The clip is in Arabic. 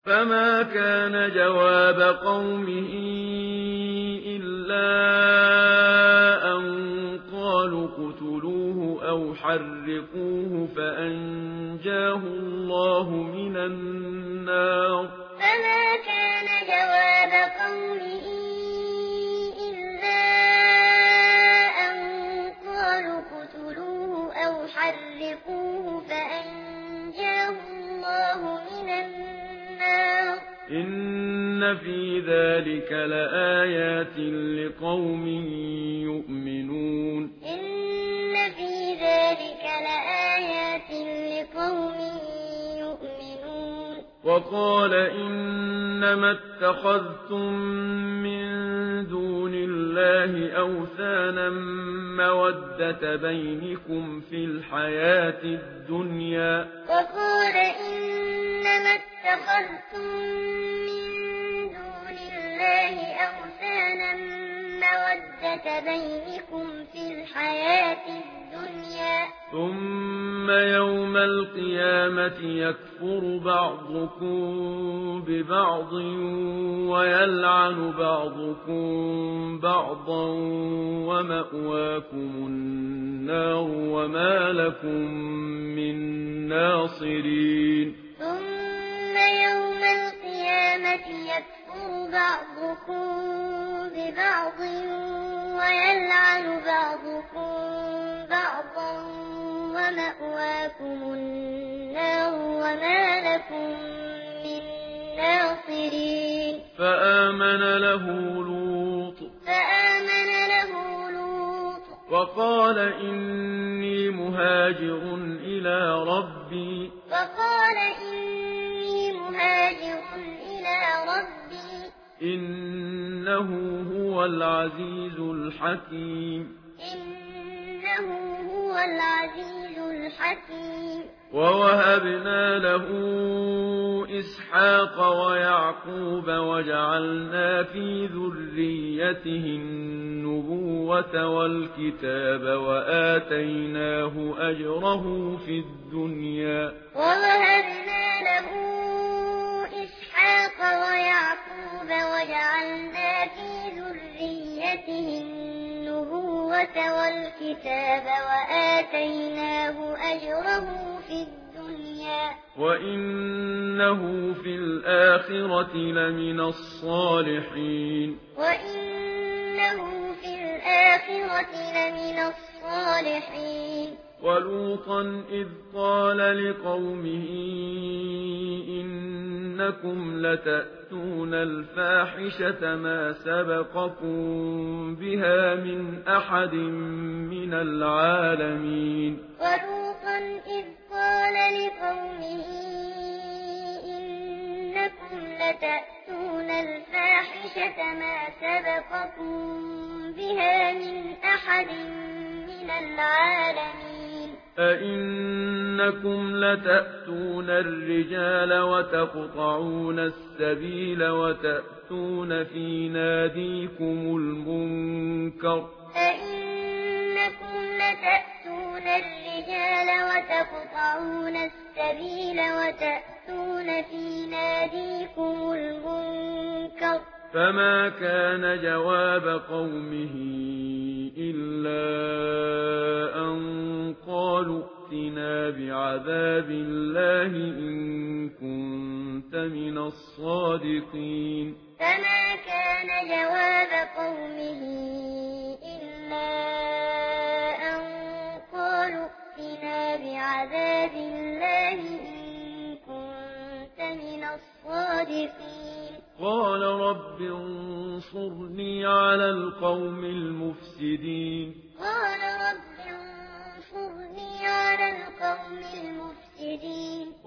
فما كان جواب قومه إلا أن قالوا اقتلوه أو حرقوه فأنجاه الله من النار. فما كان جواب قومه إلا أن قالوا اقتلوه أو حرقوه فأنجاه الله من النار. إن في ذلك لآيات لقوم يؤمنون. إن في ذلك لآيات لقوم يؤمنون. وقال إنما اتخذتم من دون الله أوثانا مودة بينكم في الحياة الدنيا. وقال إنما اتخذتم من دون الله أوثانا مودة بينكم في الحياة الدنيا. ثم يوم القيامة يكفر بعضكم ببعض ويلعن بعضكم بعضا ومأواكم النار وما لكم من ناصرين. ثم يوم القيامة يكفر بعضكم ببعض ويلعن بعضكم بعضا ومأواكم النار وما لكم من ناصرين. فآمن له لوط وقال إني مهاجر إلى ربي. إنه هو العزيز الحكيم. ووهبنا له إسحاق ويعقوب وجعلنا في ذريته النبوة والكتاب وآتيناه أجره في الدنيا. ووهبنا له إسحاق ويعقوب وجعلنا في ذريته النبوة والكتاب وآتيناه أجره في الدنيا. وإنه في الآخرة لمن الصالحين. ولوطا إذ قال لقومه إنكم لتأتون الفاحشة ما سبقكم بها من أحد من العالمين. ولوطا إذ قال لقومه إنكم لتأتون الفاحشة ما سبقكم بها من أحد من العالمين. أئنكم لتأتون الرجال وتقطعون السبيل وتأتون في ناديكم المنكر. أئنكم لتأتون الرجال وتقطعون السبيل وتأتون في ناديكم المنكر. فما كان جواب قومه إلا أن قالوا ائتنا بعذاب الله إن كنت من الصادقين. فما كان جواب قومه إلا أن قالوا ائتنا بعذاب الله إن كنت من الصادقين. قال رب انصرني على القوم المفسدين. قال رب انصرني على القوم المفسدين.